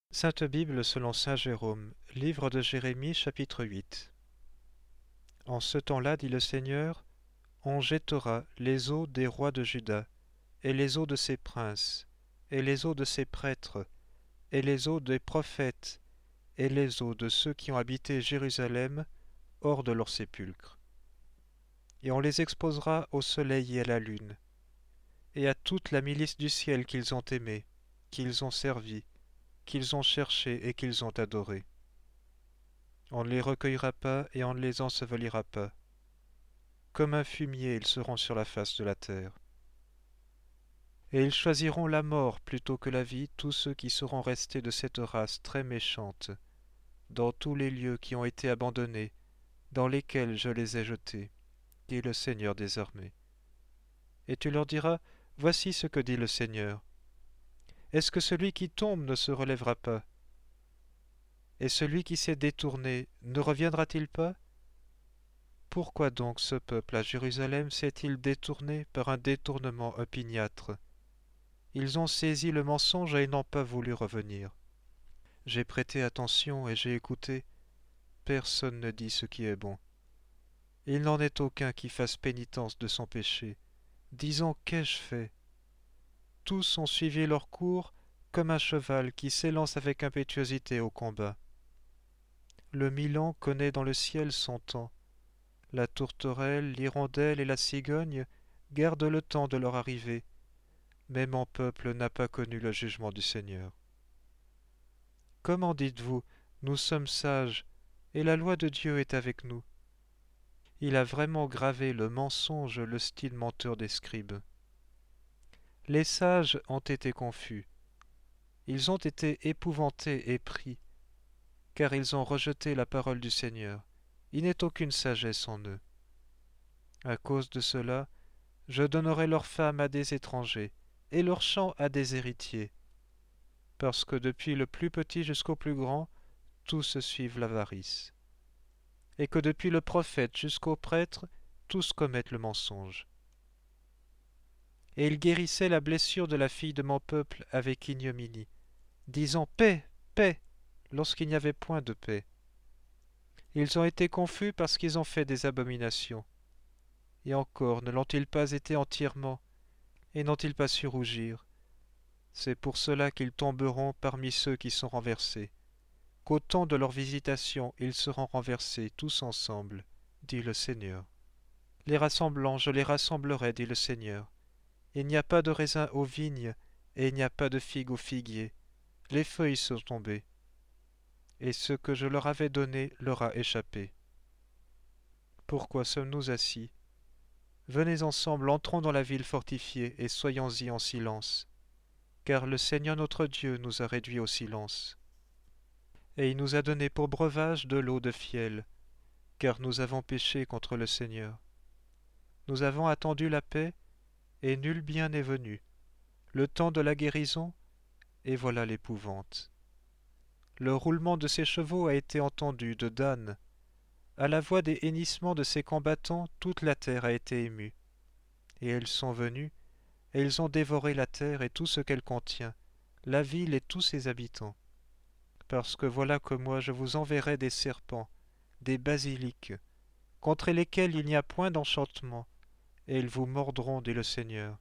Sainte Bible selon saint Jérôme, livre de Jérémie, chapitre 8. En ce temps-là, dit le Seigneur, on jettera les os des rois de Juda, et les os de ses princes, et les os de ses prêtres, et les os des prophètes, et les os de ceux qui ont habité Jérusalem, hors de leur sépulcre. Et on les exposera au soleil et à la lune, et à toute la milice du ciel qu'ils ont aimée, qu'ils ont servi, qu'ils ont cherché et qu'ils ont adoré. On ne les recueillera pas et on ne les ensevelira pas. Comme un fumier, ils seront sur la face de la terre. Et ils choisiront la mort plutôt que la vie, tous ceux qui seront restés de cette race très méchante, dans tous les lieux qui ont été abandonnés, dans lesquels je les ai jetés, dit le Seigneur des armées. Et tu leur diras, voici ce que dit le Seigneur. Est-ce que celui qui tombe ne se relèvera pas? Et celui qui s'est détourné ne reviendra-t-il pas? Pourquoi donc ce peuple à Jérusalem s'est-il détourné par un détournement opiniâtre? Ils ont saisi le mensonge et n'ont pas voulu revenir. J'ai prêté attention et j'ai écouté. Personne ne dit ce qui est bon. Il n'en est aucun qui fasse pénitence de son péché, disant qu'ai-je fait? Tous ont suivi leur cours comme un cheval qui s'élance avec impétuosité au combat. Le milan connaît dans le ciel son temps. La tourterelle, l'hirondelle et la cigogne gardent le temps de leur arrivée, mais mon peuple n'a pas connu le jugement du Seigneur. Comment dites-vous, nous sommes sages, et la loi de Dieu est avec nous? Il a vraiment gravé le mensonge, le style menteur des scribes. Les sages ont été confus, ils ont été épouvantés et pris, car ils ont rejeté la parole du Seigneur. Il n'est aucune sagesse en eux. À cause de cela, je donnerai leurs femmes à des étrangers, et leurs champs à des héritiers, parce que depuis le plus petit jusqu'au plus grand, tous suivent l'avarice, et que depuis le prophète jusqu'au prêtre, tous commettent le mensonge. Et il guérissait la blessure de la fille de mon peuple avec ignominie, disant paix, paix, lorsqu'il n'y avait point de paix. Ils ont été confus parce qu'ils ont fait des abominations. Et encore, ne l'ont-ils pas été entièrement, et n'ont-ils pas su rougir? C'est pour cela qu'ils tomberont parmi ceux qui sont renversés, qu'au temps de leur visitation ils seront renversés tous ensemble, dit le Seigneur. Les rassemblant, je les rassemblerai, dit le Seigneur. Il n'y a pas de raisin aux vignes, et il n'y a pas de figues aux figuiers. Les feuilles sont tombées, et ce que je leur avais donné leur a échappé. Pourquoi sommes-nous assis? Venez ensemble, entrons dans la ville fortifiée, et soyons-y en silence, car le Seigneur notre Dieu nous a réduits au silence. Et il nous a donné pour breuvage de l'eau de fiel, car nous avons péché contre le Seigneur. Nous avons attendu la paix, et nul bien n'est venu. Le temps de la guérison, et voilà l'épouvante. Le roulement de ses chevaux a été entendu de Dan. À la voix des hennissements de ses combattants, toute la terre a été émue. Et ils sont venus, et ils ont dévoré la terre et tout ce qu'elle contient, la ville et tous ses habitants. Parce que voilà que moi je vous enverrai des serpents, des basiliques, contre lesquels il n'y a point d'enchantement, et ils vous mordront, dit le Seigneur.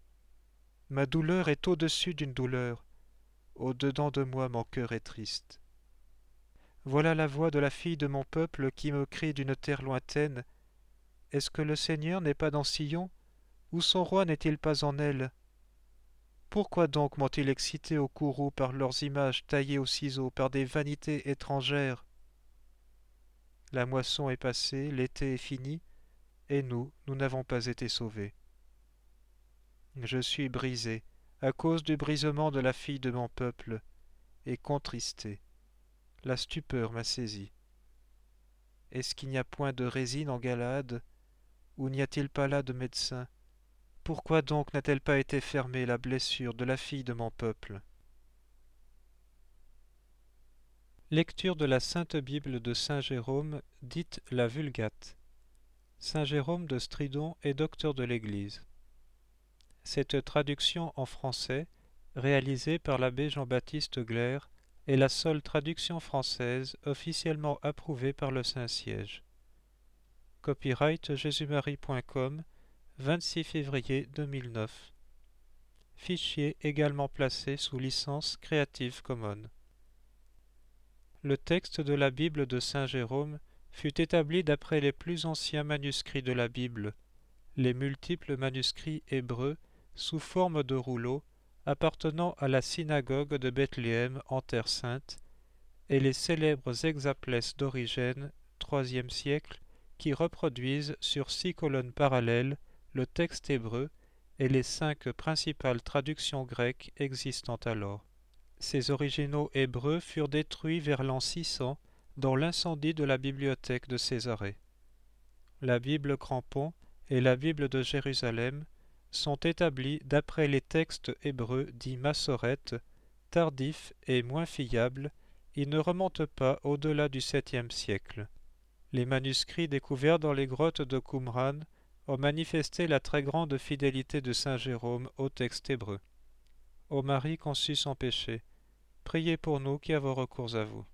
Ma douleur est au-dessus d'une douleur, au-dedans de moi mon cœur est triste. Voilà la voix de la fille de mon peuple qui me crie d'une terre lointaine. Est-ce que le Seigneur n'est pas dans Sion, ou son roi n'est-il pas en elle? Pourquoi donc m'ont-ils excité au courroux par leurs images taillées au ciseau, par des vanités étrangères? La moisson est passée, l'été est fini, et nous n'avons pas été sauvés. Je suis brisé, à cause du brisement de la fille de mon peuple, et contristé. La stupeur m'a saisi. Est-ce qu'il n'y a point de résine en Galaad, ou n'y a-t-il pas là de médecin? Pourquoi donc n'a-t-elle pas été fermée la blessure de la fille de mon peuple? Lecture de la Sainte Bible de saint Jérôme, dite la Vulgate. Saint Jérôme de Stridon est docteur de l'Église. Cette traduction en français, réalisée par l'abbé Jean-Baptiste Glaire, est la seule traduction française officiellement approuvée par le Saint-Siège. Copyright jésusmarie.com, 26 février 2009. Fichier également placé sous licence Creative Commons. Le texte de la Bible de Saint Jérôme fut établi d'après les plus anciens manuscrits de la Bible, les multiples manuscrits hébreux sous forme de rouleaux appartenant à la synagogue de Bethléem en Terre Sainte, et les célèbres hexaplès d'Origène, IIIe siècle, qui reproduisent sur 6 colonnes parallèles le texte hébreu et les 5 principales traductions grecques existant alors. Ces originaux hébreux furent détruits vers l'an 600 dans l'incendie de la bibliothèque de Césarée. La Bible Crampon et la Bible de Jérusalem sont établis d'après les textes hébreux dits massorètes, tardifs et moins fiables. Ils ne remontent pas au-delà du 7e siècle. Les manuscrits découverts dans les grottes de Qumran ont manifesté la très grande fidélité de saint Jérôme au texte hébreu. Ô Marie conçue sans péché, priez pour nous qui avons recours à vous.